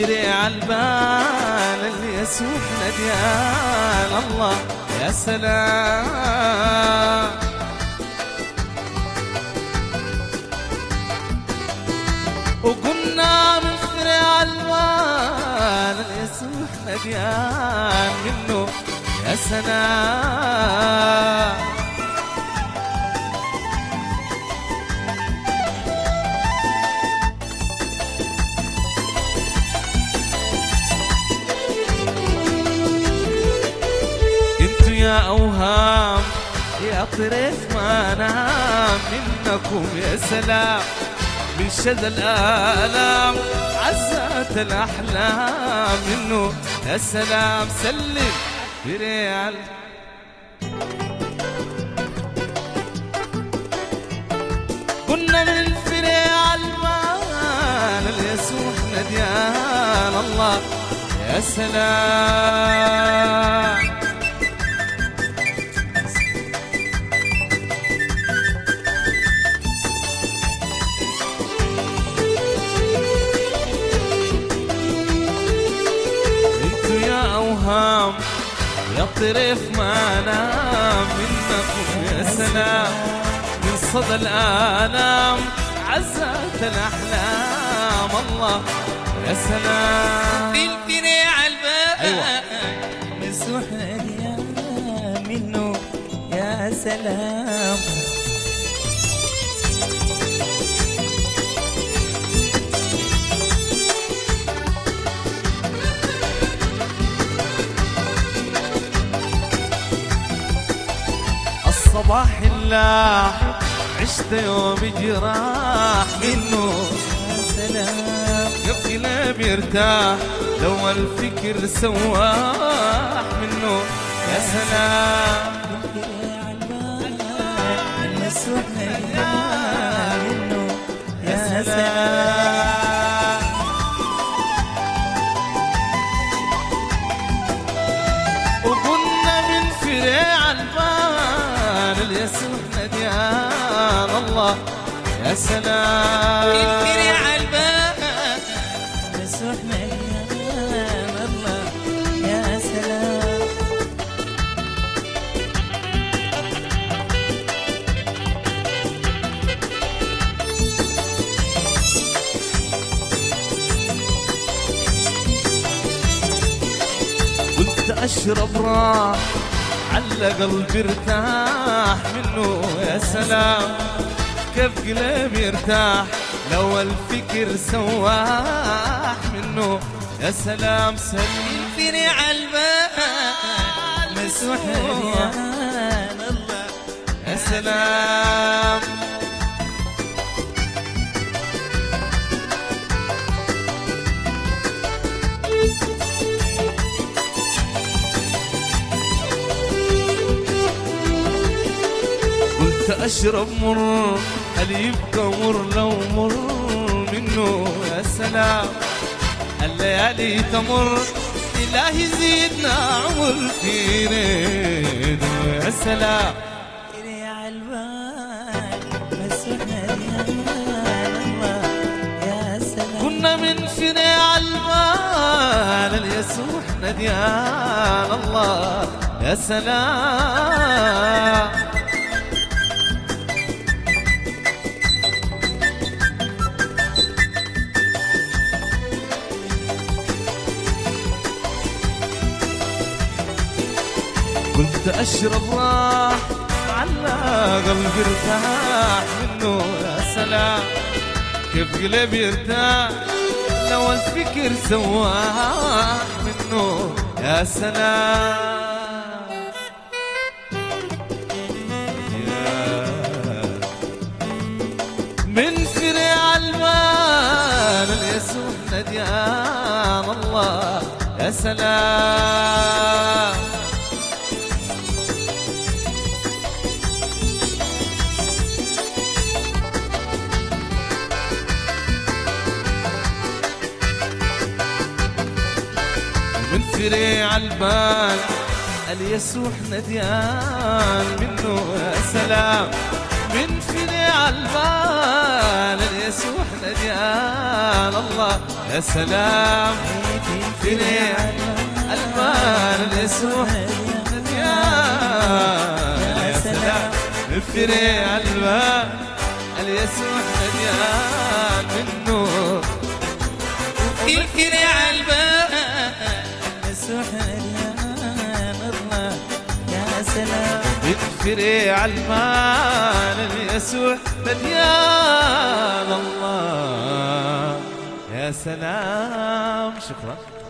فريع البال اللي يسوح نديان الله يا سلام. وقلنا من فريع البال اللي يسوح نديان منه يا سلام. يا أوهام يا طريف ما نام منكم يا سلام. من شذا الآلام عزات الأحلام منه يا سلام. سلم فريع كنا من فريع البال اللي يسوح نديان الله يا سلام. يا طريف ما نام منكم يا سلام. من صدى الآلام عزات الأحلام الله يا سلام. في الفريع الباب مسوح نديان منه يا سلام. صباح الله عشت يوم جراح منه يا سلام. يبقي لا بيرتاح لو الفكر سواح منه يا سلام. فريع البال مسوح نديان منه يا سلام. وكنا من فريع البال اللي يسوح نديان الله يا سلام. الفريع الباب مسوح نديان الله يا سلام. قلت أشرب راح على قلبي ارتاح منه يا سلام. كيف قلبي ارتاح لو الفكر سواح منه يا سلام. سلم فريع البال مسوح نديان الله يا سلام. قلت أشرب مر هل يبقى مر لو مر منه يا سلام. الليالي تمر إلهي زيدنا عمر في ريده يا سلام. فريع البال مسوح نديان الله يا سلام. كنا من فريع البال اللي يسوح نديان الله يا سلام. قلت أشرب راح على قلبي ارتاح منه يا سلام. كيف قلبي ارتاح لو الفكر سواح منه يا سلام. من فريع البال اللي يسوح نديان الله يا سلام. من فريع البال اللي يسوح نديان منه يا سلام. من فريع البال اللي يسوح مليان الله يا سلام فريع المال اليسوع مليان يا سلام فريع المال اليسوع مليان منه الفريع المال يسوع مليان الله يا سلام فريع المال يسوع مليان الله يا سلام. شكرا.